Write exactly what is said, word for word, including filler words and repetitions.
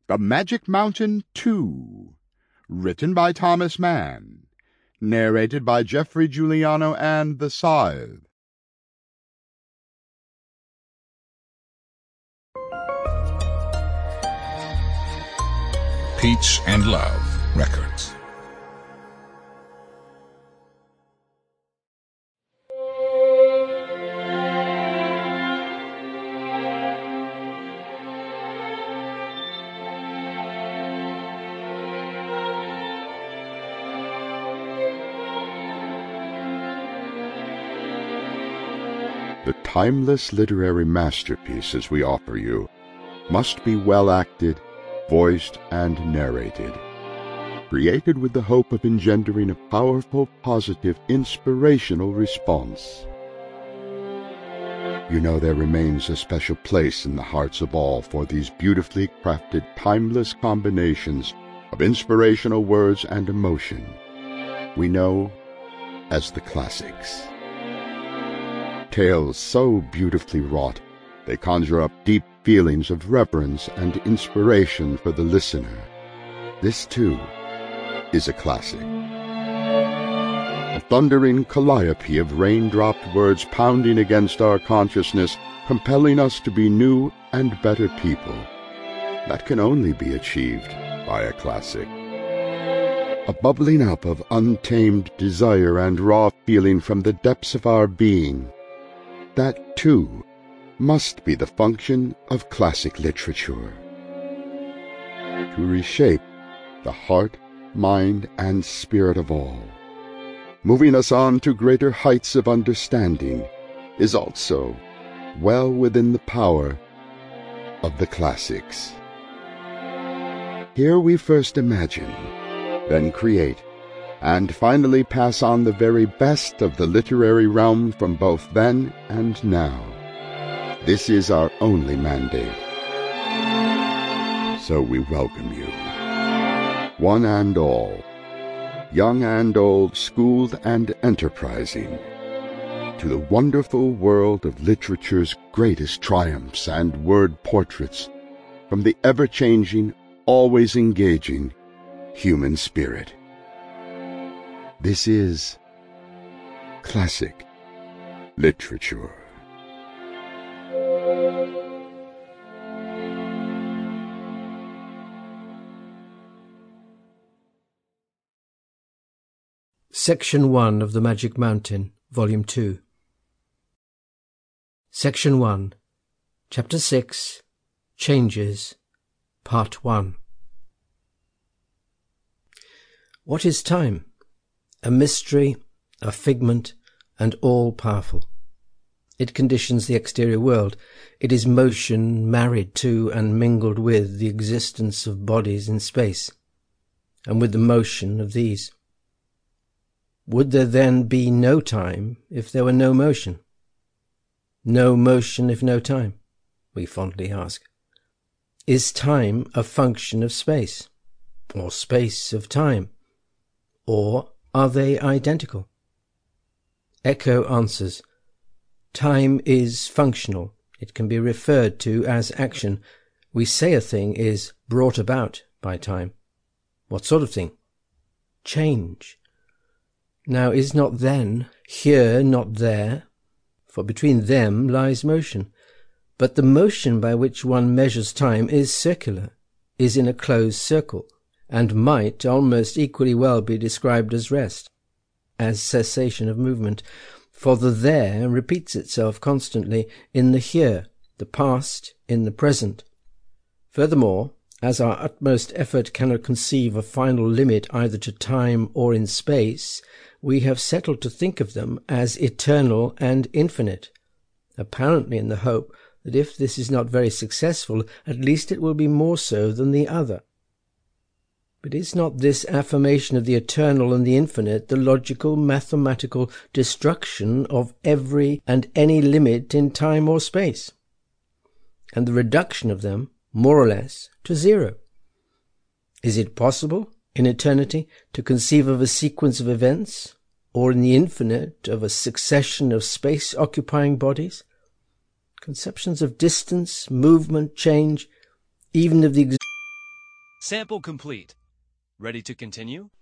The Magic Mountain two, written by Thomas Mann, narrated by Jeffrey Giuliano and the Scythe. Peach and Love Records. The timeless literary masterpieces we offer you must be well acted, voiced, and narrated, created with the hope of engendering a powerful, positive, inspirational response. You know there remains a special place in the hearts of all for these beautifully crafted, timeless combinations of inspirational words and emotion we know as the classics. Tales so beautifully wrought, they conjure up deep feelings of reverence and inspiration for the listener. This, too, is a classic. A thundering calliope of rain-dropped words pounding against our consciousness, compelling us to be new and better people. That can only be achieved by a classic. A bubbling up of untamed desire and raw feeling from the depths of our being. That, too, must be the function of classic literature. To reshape the heart, mind, and spirit of all, moving us on to greater heights of understanding, is also well within the power of the classics. Here we first imagine, then create, and finally pass on the very best of the literary realm from both then and now. This is our only mandate. So we welcome you, one and all, young and old, schooled and enterprising, to the wonderful world of literature's greatest triumphs and word portraits from the ever-changing, always engaging human spirit. This is classic literature. Section one of The Magic Mountain, Volume two. Section one, Chapter six, Changes, Part one. What is time? A mystery, a figment, and all-powerful. It conditions the exterior world. It is motion married to and mingled with the existence of bodies in space, and with the motion of these. Would there then be no time if there were no motion? No motion if no time, we fondly ask. Is time a function of space, or space of time, or are they identical? Echo answers, time is functional. It can be referred to as action. We say a thing is brought about by time. What sort of thing? Change. Now is not then, here not there, for between them lies motion. But the motion by which one measures time is circular, is in a closed circle, and might almost equally well be described as rest, as cessation of movement, for the there repeats itself constantly in the here, the past in the present. Furthermore, as our utmost effort cannot conceive a final limit either to time or in space, we have settled to think of them as eternal and infinite, apparently in the hope that if this is not very successful, at least it will be more so than the other. But is not this affirmation of the eternal and the infinite the logical, mathematical destruction of every and any limit in time or space, and the reduction of them, more or less, to zero? Is it possible, in eternity, to conceive of a sequence of events, or in the infinite of a succession of space-occupying bodies? Conceptions of distance, movement, change, even of the Sample complete. Ready to continue?